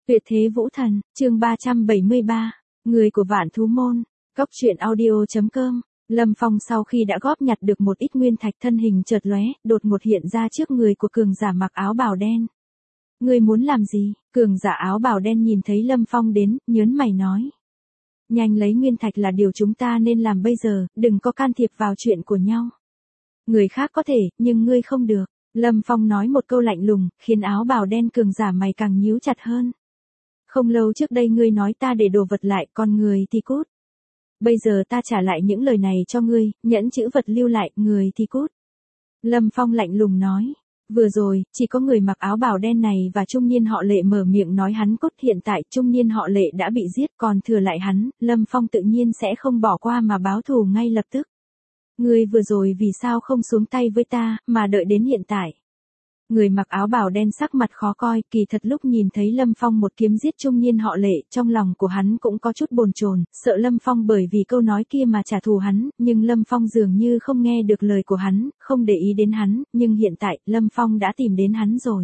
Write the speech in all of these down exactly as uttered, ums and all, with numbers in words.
Tuyệt thế vũ thần, chương ba trăm bảy mươi ba, người của vạn thú môn, cốc truyện audio.com. Lâm Phong sau khi đã góp nhặt được một ít nguyên thạch, thân hình chợt lóe, đột ngột hiện ra trước người của cường giả mặc áo bào đen. Ngươi muốn làm gì? Cường giả áo bào đen nhìn thấy Lâm Phong đến, nhớn mày nói. Nhanh lấy nguyên thạch là điều chúng ta nên làm bây giờ, đừng có can thiệp vào chuyện của nhau. Người khác có thể, nhưng ngươi không được. Lâm Phong nói một câu lạnh lùng, khiến áo bào đen cường giả mày càng nhíu chặt hơn. Không lâu trước đây ngươi nói ta để đồ vật lại, con người thì cút. Bây giờ ta trả lại những lời này cho ngươi, nhẫn chữ vật lưu lại, người thì cút. Lâm Phong lạnh lùng nói. Vừa rồi, chỉ có người mặc áo bào đen này và trung niên họ Lệ mở miệng nói hắn cút, hiện tại trung niên họ Lệ đã bị giết, còn thừa lại hắn, Lâm Phong tự nhiên sẽ không bỏ qua mà báo thù ngay lập tức. Ngươi vừa rồi vì sao không xuống tay với ta, mà đợi đến hiện tại? Người mặc áo bào đen sắc mặt khó coi, kỳ thật lúc nhìn thấy Lâm Phong một kiếm giết trung niên họ Lệ, trong lòng của hắn cũng có chút bồn chồn, sợ Lâm Phong bởi vì câu nói kia mà trả thù hắn, nhưng Lâm Phong dường như không nghe được lời của hắn, không để ý đến hắn, nhưng hiện tại, Lâm Phong đã tìm đến hắn rồi.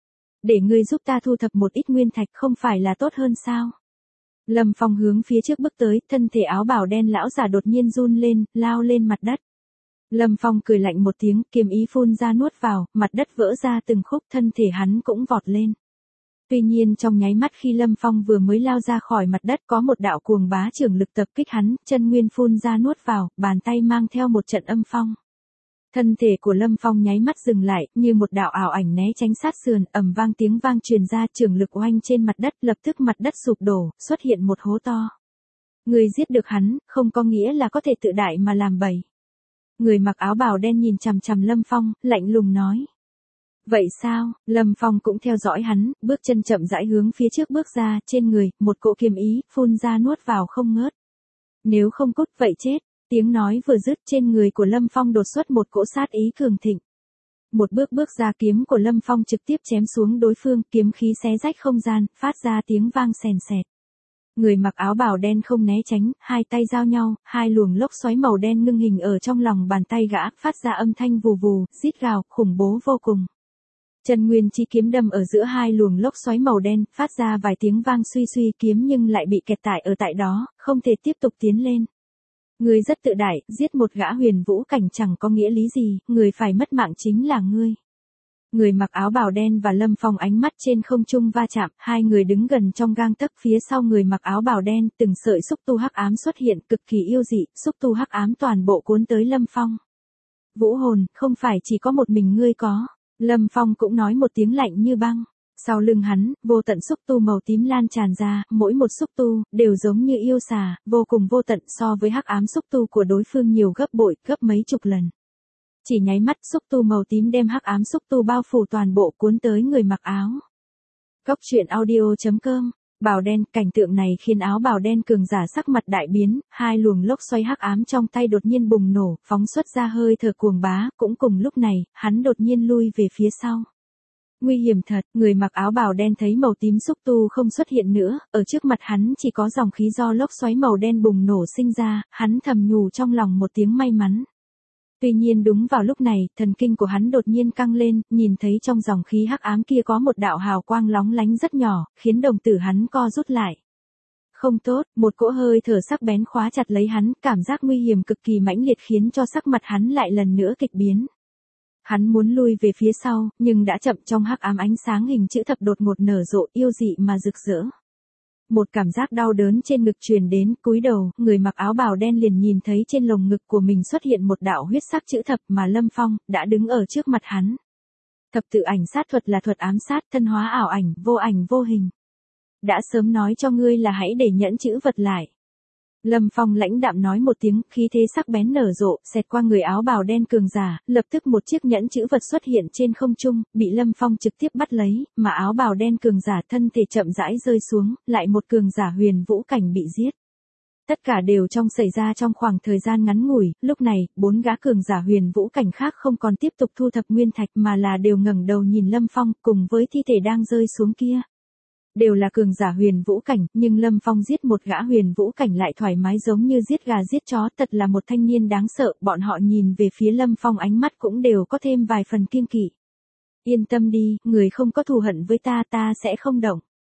Để ngươi giúp ta thu thập một ít nguyên thạch không phải là tốt hơn sao? Lâm Phong hướng phía trước bước tới, thân thể áo bào đen lão già đột nhiên run lên, lao lên mặt đất. Lâm Phong cười lạnh một tiếng, kiếm ý phun ra nuốt vào, mặt đất vỡ ra từng khúc, thân thể hắn cũng vọt lên. Tuy nhiên trong nháy mắt khi Lâm Phong vừa mới lao ra khỏi mặt đất, có một đạo cuồng bá trưởng lực tập kích hắn, chân nguyên phun ra nuốt vào, bàn tay mang theo một trận âm phong. Thân thể của Lâm Phong nháy mắt dừng lại, như một đạo ảo ảnh né tránh sát sườn, ầm vang tiếng vang truyền ra, trưởng lực oanh trên mặt đất, lập tức mặt đất sụp đổ, xuất hiện một hố to. Người giết được hắn, không có nghĩa là có thể tự đại mà làm bậy. Người mặc áo bào đen nhìn chằm chằm Lâm Phong, lạnh lùng nói. Vậy sao? Lâm Phong cũng theo dõi hắn, bước chân chậm rãi hướng phía trước bước ra, trên người, một cỗ kiếm ý, phun ra nuốt vào không ngớt. Nếu không cút, vậy chết. Tiếng nói vừa dứt, trên người của Lâm Phong đột xuất một cỗ sát ý cường thịnh. Một bước bước ra, kiếm của Lâm Phong trực tiếp chém xuống đối phương, kiếm khí xé rách không gian, phát ra tiếng vang sèn sẹt. Người mặc áo bào đen không né tránh, hai tay giao nhau, hai luồng lốc xoáy màu đen ngưng hình ở trong lòng bàn tay gã, phát ra âm thanh vù vù, rít gào, khủng bố vô cùng. Chân nguyên chi kiếm đâm ở giữa hai luồng lốc xoáy màu đen, phát ra vài tiếng vang suy suy, kiếm nhưng lại bị kẹt tại ở tại đó, không thể tiếp tục tiến lên. Người rất tự đại, giết một gã huyền vũ cảnh chẳng có nghĩa lý gì, người phải mất mạng chính là ngươi. Người mặc áo bào đen và Lâm Phong ánh mắt trên không trung va chạm, hai người đứng gần trong gang tấc, phía sau người mặc áo bào đen, từng sợi xúc tu hắc ám xuất hiện, cực kỳ yêu dị, xúc tu hắc ám toàn bộ cuốn tới Lâm Phong. Vũ hồn, không phải chỉ có một mình ngươi có. Lâm Phong cũng nói một tiếng lạnh như băng. Sau lưng hắn, vô tận xúc tu màu tím lan tràn ra, mỗi một xúc tu, đều giống như yêu xà, vô cùng vô tận, so với hắc ám xúc tu của đối phương nhiều gấp bội, gấp mấy chục lần. Chỉ nháy mắt, xúc tu màu tím đem hắc ám xúc tu bao phủ toàn bộ, cuốn tới người mặc áo. Cốc truyện audio.com. Bào đen, cảnh tượng này khiến áo bào đen cường giả sắc mặt đại biến, hai luồng lốc xoáy hắc ám trong tay đột nhiên bùng nổ, phóng xuất ra hơi thở cuồng bá, cũng cùng lúc này, hắn đột nhiên lui về phía sau. Nguy hiểm thật, người mặc áo bào đen thấy màu tím xúc tu không xuất hiện nữa, ở trước mặt hắn chỉ có dòng khí do lốc xoáy màu đen bùng nổ sinh ra, hắn thầm nhủ trong lòng một tiếng may mắn. Tuy nhiên đúng vào lúc này, thần kinh của hắn đột nhiên căng lên, nhìn thấy trong dòng khí hắc ám kia có một đạo hào quang lóng lánh rất nhỏ, khiến đồng tử hắn co rút lại. Không tốt, một cỗ hơi thở sắc bén khóa chặt lấy hắn, cảm giác nguy hiểm cực kỳ mãnh liệt khiến cho sắc mặt hắn lại lần nữa kịch biến. Hắn muốn lui về phía sau, nhưng đã chậm, trong hắc ám ánh sáng hình chữ thập đột ngột nở rộ, yêu dị mà rực rỡ. Một cảm giác đau đớn trên ngực truyền đến, cúi đầu, người mặc áo bào đen liền nhìn thấy trên lồng ngực của mình xuất hiện một đạo huyết sắc chữ thập mà Lâm Phong đã đứng ở trước mặt hắn. Thập tự ảnh sát thuật là thuật ám sát, thân hóa ảo ảnh, vô ảnh vô hình. Đã sớm nói cho ngươi là hãy để nhẫn chữ vật lại. Lâm Phong lãnh đạm nói một tiếng, khí thế sắc bén nở rộ, xẹt qua người áo bào đen cường giả, lập tức một chiếc nhẫn chữ vật xuất hiện trên không trung, bị Lâm Phong trực tiếp bắt lấy, mà áo bào đen cường giả thân thể chậm rãi rơi xuống, lại một cường giả huyền vũ cảnh bị giết. Tất cả đều trong xảy ra trong khoảng thời gian ngắn ngủi, lúc này, bốn gã cường giả huyền vũ cảnh khác không còn tiếp tục thu thập nguyên thạch mà là đều ngẩng đầu nhìn Lâm Phong, cùng với thi thể đang rơi xuống kia. Đều là cường giả huyền vũ cảnh, nhưng Lâm Phong giết một gã huyền vũ cảnh lại thoải mái giống như giết gà giết chó, thật là một thanh niên đáng sợ, bọn họ nhìn về phía Lâm Phong ánh mắt cũng đều có thêm vài phần kiêng kỵ. Yên tâm đi, người không có thù hận với ta, ta sẽ không động.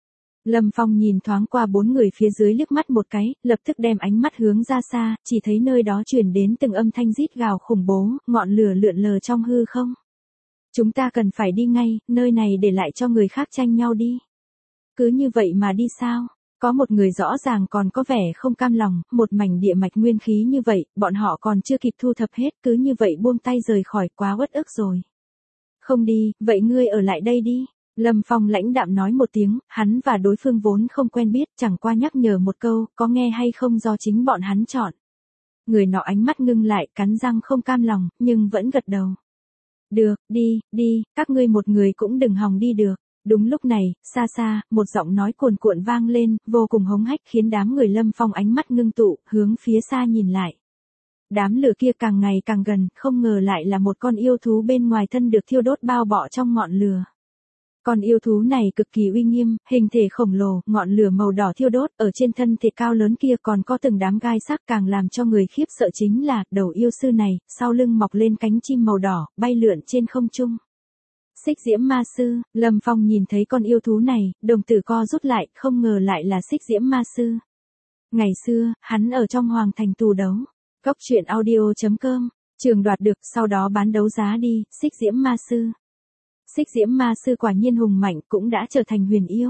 Lâm Phong nhìn thoáng qua bốn người phía dưới liếc mắt một cái, lập tức đem ánh mắt hướng ra xa, chỉ thấy nơi đó truyền đến từng âm thanh rít gào khủng bố, ngọn lửa lượn lờ trong hư không. Chúng ta cần phải đi ngay, nơi này để lại cho người khác tranh nhau đi. Cứ như vậy mà đi sao? Có một người rõ ràng còn có vẻ không cam lòng, một mảnh địa mạch nguyên khí như vậy, bọn họ còn chưa kịp thu thập hết, cứ như vậy buông tay rời khỏi, quá uất ức rồi. Không đi, vậy ngươi ở lại đây đi. Lâm Phong lãnh đạm nói một tiếng, hắn và đối phương vốn không quen biết, chẳng qua nhắc nhở một câu, có nghe hay không do chính bọn hắn chọn. Người nọ ánh mắt ngưng lại, cắn răng không cam lòng, nhưng vẫn gật đầu. Được, đi, đi, các ngươi một người cũng đừng hòng đi được. Đúng lúc này, xa xa, một giọng nói cuồn cuộn vang lên, vô cùng hống hách khiến đám người Lâm Phong ánh mắt ngưng tụ, hướng phía xa nhìn lại. Đám lửa kia càng ngày càng gần, không ngờ lại là một con yêu thú bên ngoài thân được thiêu đốt bao bọ trong ngọn lửa. Con yêu thú này cực kỳ uy nghiêm, hình thể khổng lồ, ngọn lửa màu đỏ thiêu đốt, ở trên thân thể cao lớn kia còn có từng đám gai sắc, càng làm cho người khiếp sợ chính là, đầu yêu sư này, sau lưng mọc lên cánh chim màu đỏ, bay lượn trên không trung. Xích diễm ma sư, Lâm Phong nhìn thấy con yêu thú này, đồng tử co rút lại, không ngờ lại là xích diễm ma sư. Ngày xưa, hắn ở trong hoàng thành tù đấu. Góc truyện audio chấm com, trường đoạt được, sau đó bán đấu giá đi, xích diễm ma sư. Xích diễm ma sư quả nhiên hùng mạnh, cũng đã trở thành huyền yêu.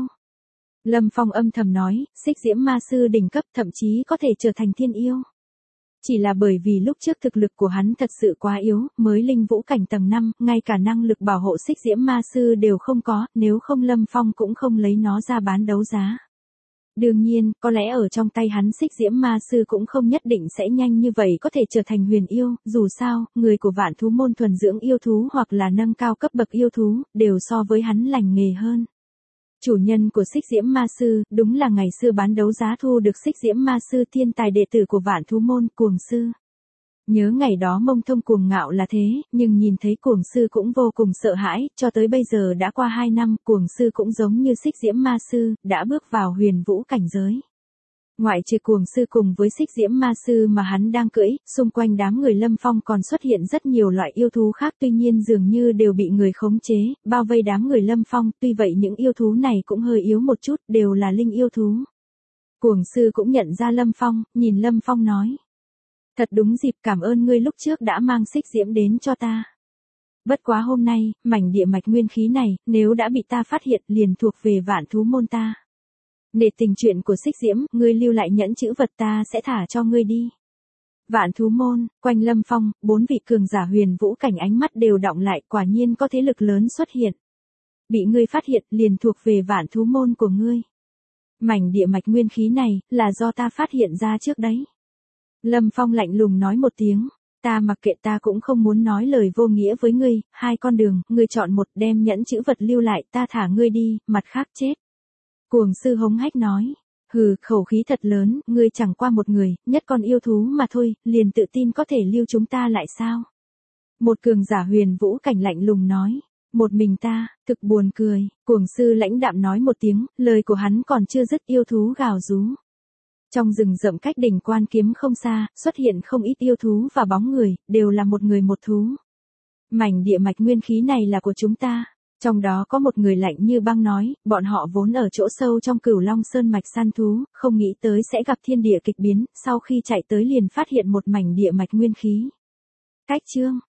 Lâm Phong âm thầm nói, xích diễm ma sư đỉnh cấp thậm chí có thể trở thành thiên yêu. Chỉ là bởi vì lúc trước thực lực của hắn thật sự quá yếu, mới linh vũ cảnh tầng năm, ngay cả năng lực bảo hộ xích diễm ma sư đều không có, nếu không Lâm Phong cũng không lấy nó ra bán đấu giá. Đương nhiên, có lẽ ở trong tay hắn xích diễm ma sư cũng không nhất định sẽ nhanh như vậy có thể trở thành huyền yêu, dù sao, người của vạn thú môn thuần dưỡng yêu thú hoặc là nâng cao cấp bậc yêu thú, đều so với hắn lành nghề hơn. Chủ nhân của xích diễm ma sư, đúng là ngày xưa bán đấu giá thu được xích diễm ma sư thiên tài đệ tử của vạn thú môn, Cuồng sư. Nhớ ngày đó Mông Thông cuồng ngạo là thế, nhưng nhìn thấy Cuồng sư cũng vô cùng sợ hãi, cho tới bây giờ đã qua hai năm, Cuồng sư cũng giống như xích diễm ma sư, đã bước vào huyền vũ cảnh giới. Ngoại trừ Cuồng sư cùng với xích diễm ma sư mà hắn đang cưỡi, xung quanh đám người Lâm Phong còn xuất hiện rất nhiều loại yêu thú khác, tuy nhiên dường như đều bị người khống chế, bao vây đám người Lâm Phong, tuy vậy những yêu thú này cũng hơi yếu một chút, đều là linh yêu thú. Cuồng sư cũng nhận ra Lâm Phong, nhìn Lâm Phong nói. Thật đúng dịp, cảm ơn ngươi lúc trước đã mang xích diễm đến cho ta. Bất quá hôm nay, mảnh địa mạch nguyên khí này, nếu đã bị ta phát hiện liền thuộc về vạn thú môn ta. Nể tình chuyện của xích diễm, ngươi lưu lại nhẫn chữ vật ta sẽ thả cho ngươi đi. Vạn thú môn, quanh Lâm Phong, bốn vị cường giả huyền vũ cảnh ánh mắt đều đọng lại, quả nhiên có thế lực lớn xuất hiện. Bị ngươi phát hiện liền thuộc về vạn thú môn của ngươi. Mảnh địa mạch nguyên khí này, là do ta phát hiện ra trước đấy. Lâm Phong lạnh lùng nói một tiếng, ta mặc kệ, ta cũng không muốn nói lời vô nghĩa với ngươi, hai con đường, ngươi chọn một, đem nhẫn chữ vật lưu lại, ta thả ngươi đi, mặt khác chết. Cuồng sư hống hách nói, hừ, khẩu khí thật lớn, ngươi chẳng qua một người, nhất con yêu thú mà thôi, liền tự tin có thể lưu chúng ta lại sao? Một cường giả huyền vũ cảnh lạnh lùng nói, một mình ta, thực buồn cười, cuồng sư lãnh đạm nói một tiếng, lời của hắn còn chưa dứt yêu thú gào rú. Trong rừng rậm cách đỉnh Quan Kiếm không xa, xuất hiện không ít yêu thú và bóng người, đều là một người một thú. Mảnh địa mạch nguyên khí này là của chúng ta. Trong đó có một người lạnh như băng nói, bọn họ vốn ở chỗ sâu trong Cửu Long Sơn mạch săn thú, không nghĩ tới sẽ gặp thiên địa kịch biến, sau khi chạy tới liền phát hiện một mảnh địa mạch nguyên khí. Cách chương